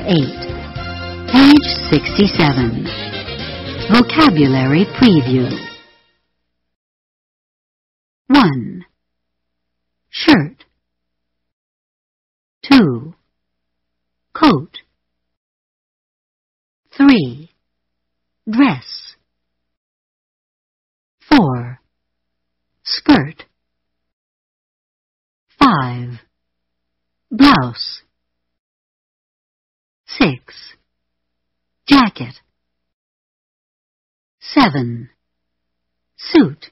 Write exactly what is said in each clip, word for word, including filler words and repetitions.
eight. Page sixty-seven. Vocabulary Preview. one. Shirt. two. Coat. three. Dress. four. Skirt. five. Blouse. six. Jacket. seven. Suit.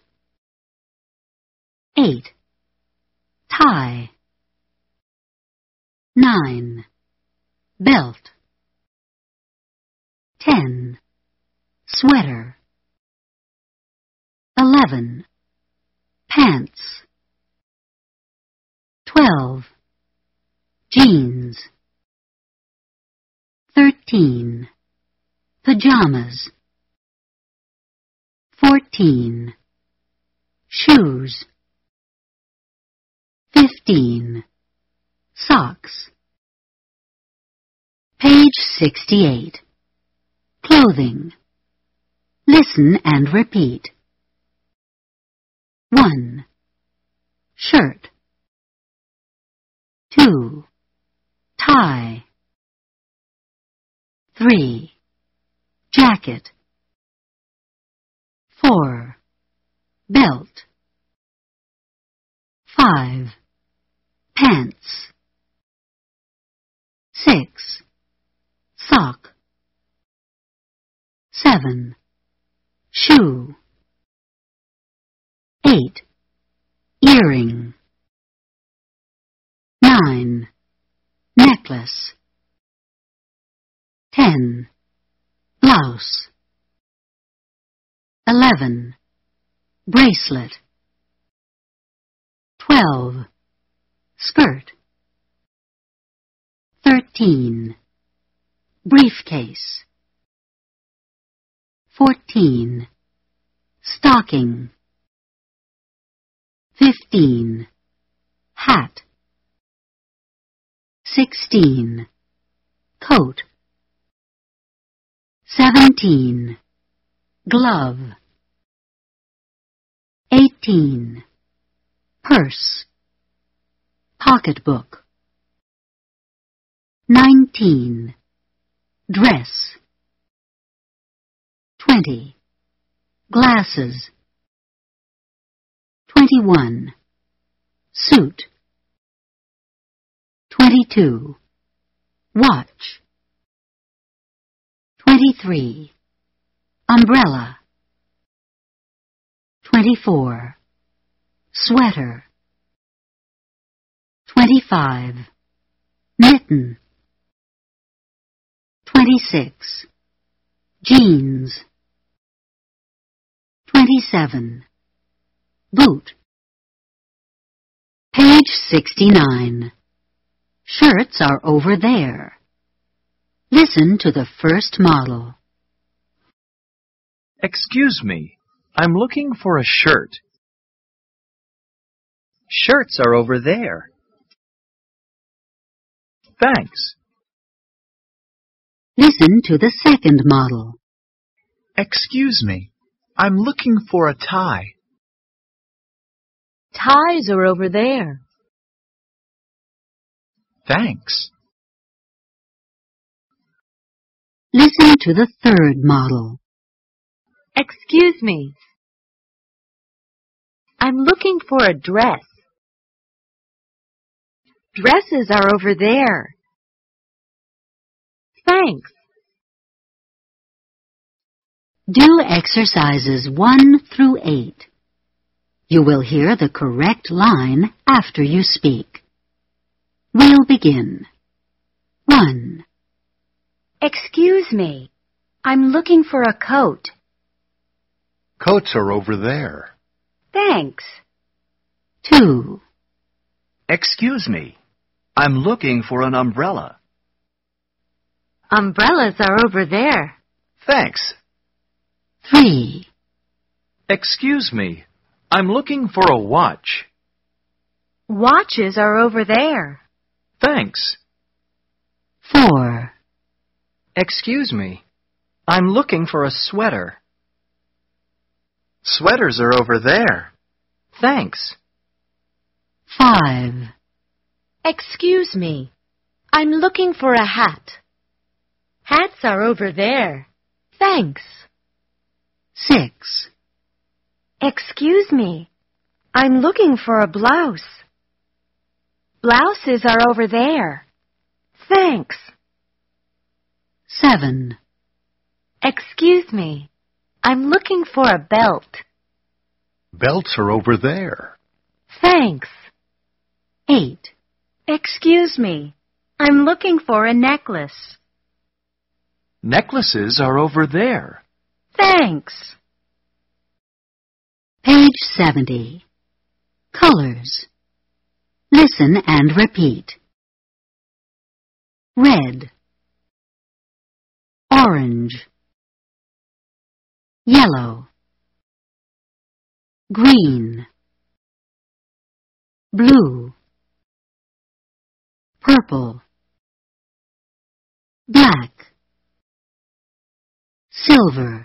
eight. Tie. nine. Belt. ten. Sweater. eleven. Pants. twelve. Jeans. thirteen. Pajamas. fourteen. Shoes. fifteen. Socks. Page sixty-eight. Clothing. Listen and repeat. one. Shirt. two. Tie. three. Jacket. four. Belt. five. Pants. six. Sock. seven. Shoe. eight. Earring. nine. Necklace. ten. Blouse. eleven. Bracelet. twelve. Skirt. thirteen. Briefcase. fourteen. Stocking. fifteen. Hat. sixteen. Coat. seventeen. Glove. eighteen. Purse. Pocketbook. nineteen. Dress. twenty. Glasses. twenty-one. Suit. twenty-two. Watch. twenty-three. Umbrella. twenty-four. Sweater. twenty-five. Mitten. twenty-six. Jeans. twenty-seven. Boot. Page sixty-nine. Shirts are over there. Listen to the first model. Excuse me, I'm looking for a shirt. Shirts are over there. Thanks. Listen to the second model. Excuse me, I'm looking for a tie. Ties are over there. Thanks. Listen to the third model. Excuse me. I'm looking for a dress. Dresses are over there. Thanks. Do exercises one through eight. You will hear the correct line after you speak. We'll begin. one. Excuse me. I'm looking for a coat. Coats are over there. Thanks. two. Excuse me, I'm looking for an umbrella. Umbrellas are over there. Thanks. three. Excuse me, I'm looking for a watch. Watches are over there. Thanks. four. Excuse me. I'm looking for a sweater. Sweaters are over there. Thanks. Five. Excuse me. I'm looking for a hat. Hats are over there. Thanks. Six. Excuse me. I'm looking for a blouse. Blouses are over there. Thanks. Seven. Excuse me. I'm looking for a belt. Belts are over there. Thanks. Eight. Excuse me. I'm looking for a necklace. Necklaces are over there. Thanks. Page seventy. Colors. Listen and repeat. Red. Orange. Yellow. Green. Blue. Purple. Black. Silver.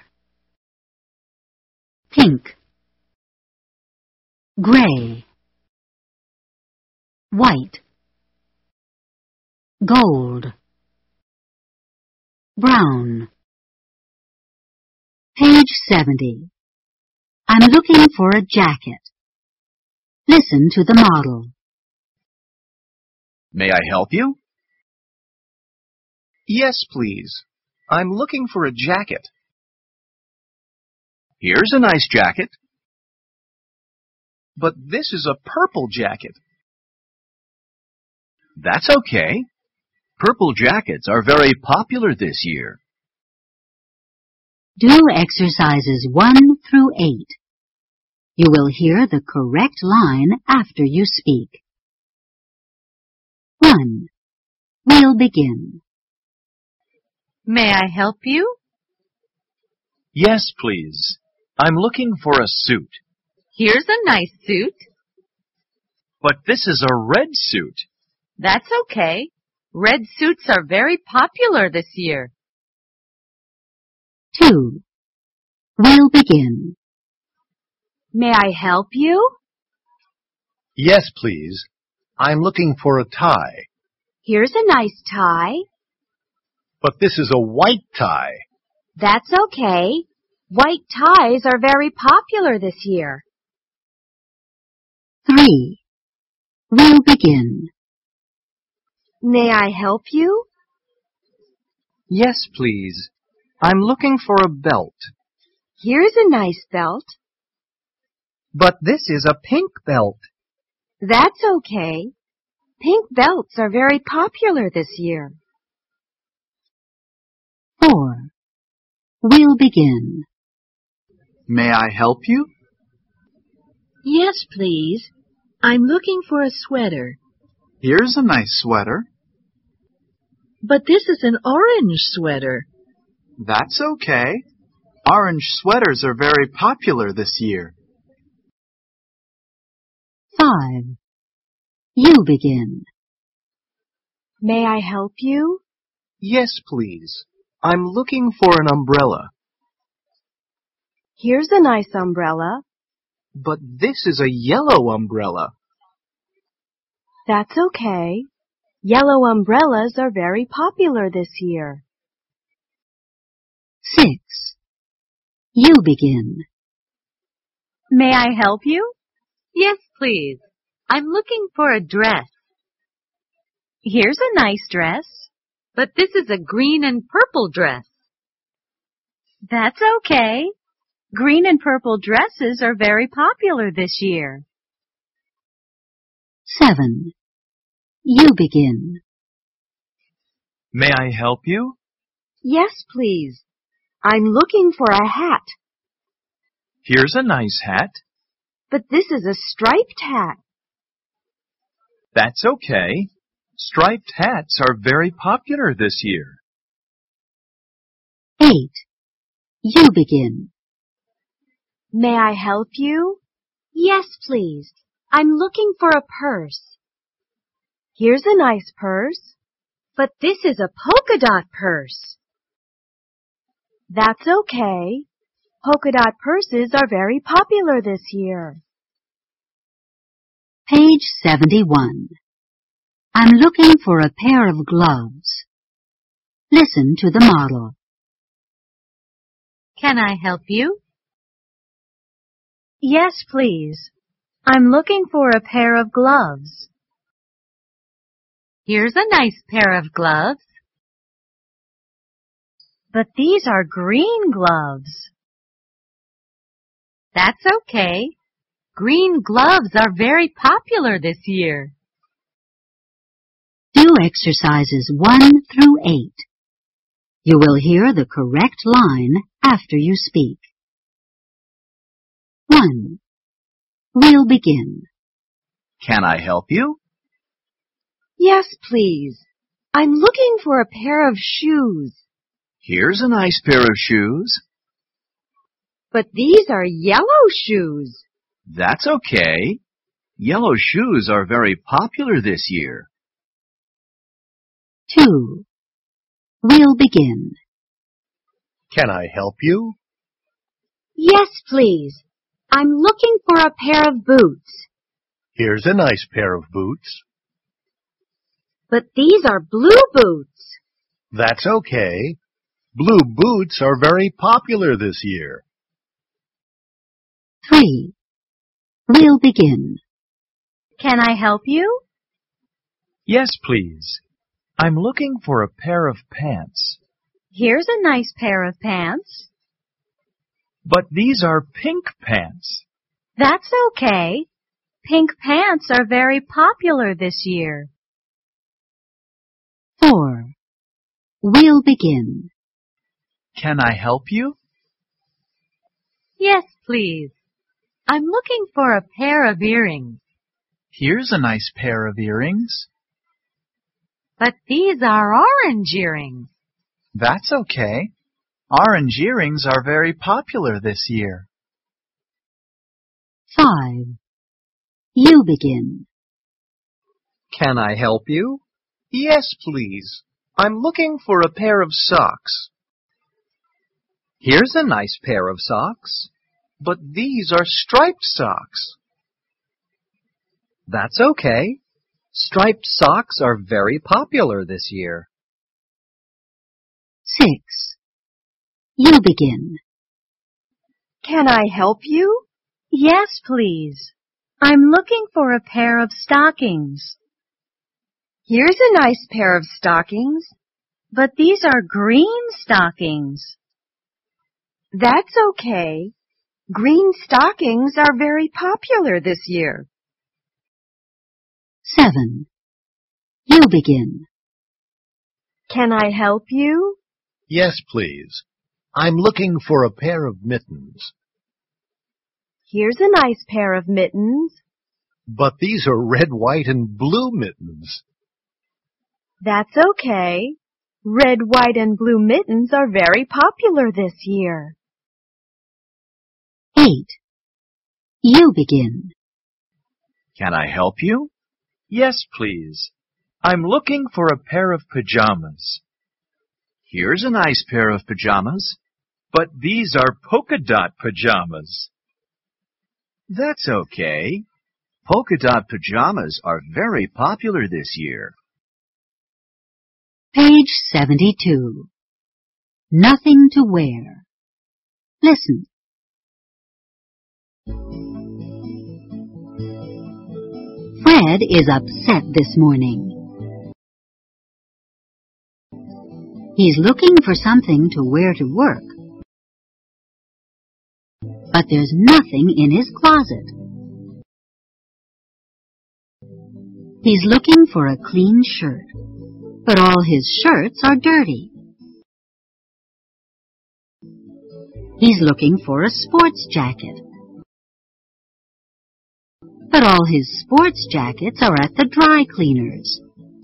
Pink. Gray. White. Gold. Brown. Page seventy. I'm looking for a jacket. Listen to the model. May I help you? Yes, please. I'm looking for a jacket. Here's a nice jacket. But this is a purple jacket. That's okay. Purple jackets are very popular this year. Do exercises one through eight. You will hear the correct line after you speak. One. We'll begin. May I help you? Yes, please. I'm looking for a suit. Here's a nice suit. But this is a red suit. That's okay. Red suits are very popular this year. Two. We'll begin. May I help you? Yes, please. I'm looking for a tie. Here's a nice tie. But this is a white tie. That's okay. White ties are very popular this year. Three. We'll begin. May I help you? Yes, please. I'm looking for a belt. Here's a nice belt. But this is a pink belt. That's okay. Pink belts are very popular this year. Four. We'll begin. May I help you? Yes, please. I'm looking for a sweater. Here's a nice sweater. But this is an orange sweater. That's okay. Orange sweaters are very popular this year. Five. You begin. May I help you? Yes, please. I'm looking for an umbrella. Here's a nice umbrella. But this is a yellow umbrella. That's okay. Yellow umbrellas are very popular this year. Six. You begin. May I help you? Yes, please. I'm looking for a dress. Here's a nice dress, but this is a green and purple dress. That's okay. Green and purple dresses are very popular this year. Seven. You begin. May I help you? Yes, please. I'm looking for a hat, Here's a nice hat. but this is a striped hat. That's okay. Striped hats are very popular this year. Eight. You begin. May I help you? Yes, please. I'm looking for a purse. Here's a nice purse, but this is a polka dot purse. That's okay. Polka dot purses are very popular this year. Page seventy-one. I'm looking for a pair of gloves. Listen to the model. Can I help you? Yes, please. I'm looking for a pair of gloves. Here's a nice pair of gloves. But these are green gloves. That's okay. Green gloves are very popular this year. Do exercises one through eight. You will hear the correct line after you speak. one. We'll begin. Can I help you? Yes, please. I'm looking for a pair of shoes. Here's a nice pair of shoes. But these are yellow shoes. That's okay. Yellow shoes are very popular this year. two. We'll begin. Can I help you? Yes, please. I'm looking for a pair of boots. Here's a nice pair of boots. But these are blue boots. That's okay. Blue boots are very popular this year. three. We'll begin. Can I help you? Yes, please. I'm looking for a pair of pants. Here's a nice pair of pants. But these are pink pants. That's okay. Pink pants are very popular this year. four. We'll begin. Can I help you? Yes, please. I'm looking for a pair of earrings. Here's a nice pair of earrings. But these are orange earrings. That's okay. Orange earrings are very popular this year. five. You begin. Can I help you? Yes, please. I'm looking for a pair of socks. Here's a nice pair of socks. But these are striped socks. That's okay. Striped socks are very popular this year. six. You begin. Can I help you? Yes, please. I'm looking for a pair of stockings. Here's a nice pair of stockings, but these are green stockings. That's okay. Green stockings are very popular this year. seven. You begin. Can I help you? Yes, please. I'm looking for a pair of mittens. Here's a nice pair of mittens. But these are red, white, and blue mittens. That's okay. Red, white, and blue mittens are very popular this year. eight. You begin. Can I help you? Yes, please. I'm looking for a pair of pajamas. Here's a nice pair of pajamas. But these are polka dot pajamas. That's okay. Polka dot pajamas are very popular this year. Page seventy-two. Nothing to wear. Listen. Fred is upset this morning. He's looking for something to wear to work. But there's nothing in his closet. He's looking for a clean shirt, but all his shirts are dirty. He's looking for a sports jacket, but all his sports jackets are at the dry cleaners.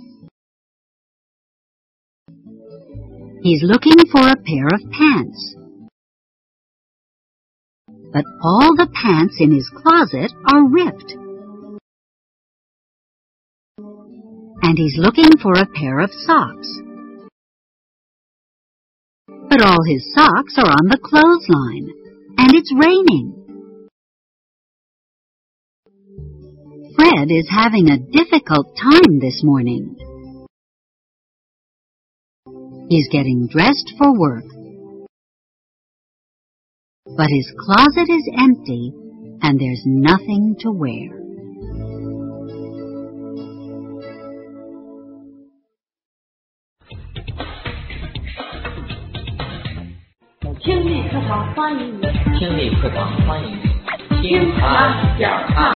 He's looking for a pair of pants, but all the pants in his closet are ripped. And he's looking for a pair of socks, But all his socks are on the clothesline, and it's raining. Fred is having a difficult time this morning. He's getting dressed for work. But his closet is empty, and there's nothing to wear. 听力课堂欢迎你，听力课堂欢迎你，听啊点儿看。